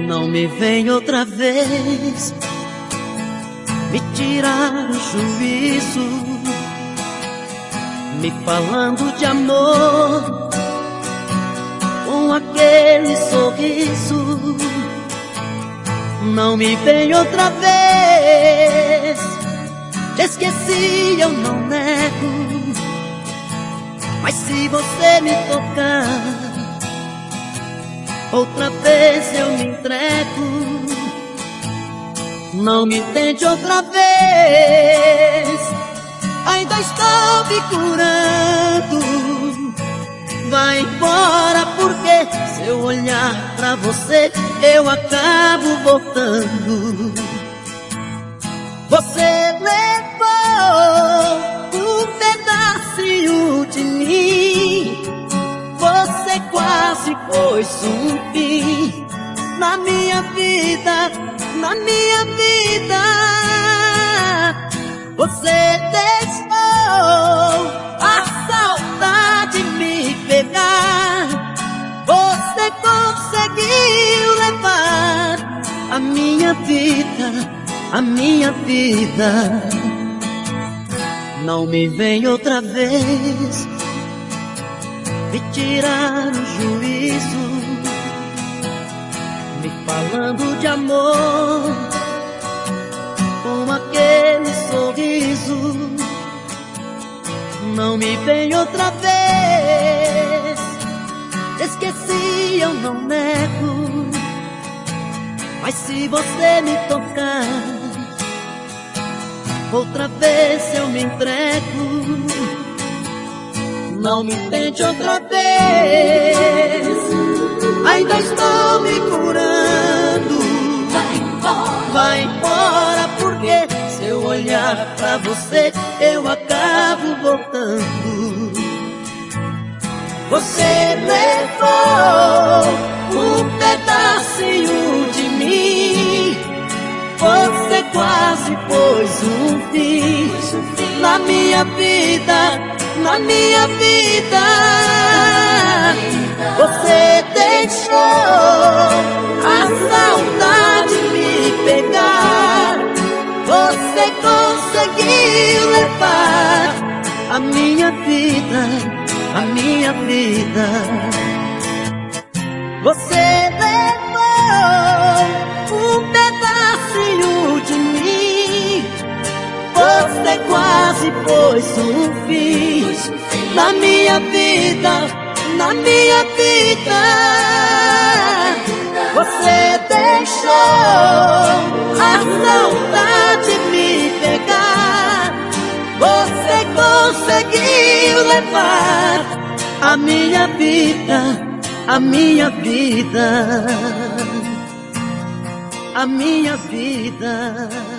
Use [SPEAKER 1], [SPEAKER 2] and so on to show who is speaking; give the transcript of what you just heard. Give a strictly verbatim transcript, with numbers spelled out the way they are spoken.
[SPEAKER 1] Não me vem outra vez me tirar o juízo, me falando de amor com aquele sorriso. Não me vem outra vez, te esqueci, eu não nego, mas se você me tocar outra vez eu me entrego. Não me tente outra vez, ainda estou me curando. Vai embora porque se eu olhar pra você eu acabo voltando. Você levou um pedacinho de mim, você quase pôs um fim na minha vida, na minha vida. Você deixou a saudade me pegar, você conseguiu levar a minha vida, a minha vida. Não me vem outra vez me tirar o juízo, me falando de amor com aquele sorriso. Não me vem outra vez, esqueci, eu não nego, mas se você me tocar outra vez eu me entrego. Não me tente outra vez, ainda estou me curando. Vai embora, vai embora, porque se eu olhar pra você eu acabo voltando. Você levou um pedacinho de mim, você quase pôs um fim na minha vida, na minha vida. Você deixou a saudade me pegar, você conseguiu levar a minha vida, a minha vida. Você levou um pedacinho de mim, você quase pôs um fim na minha vida, na minha vida. Você deixou a saudade me pegar, você conseguiu levar a minha vida, a minha vida, a minha vida.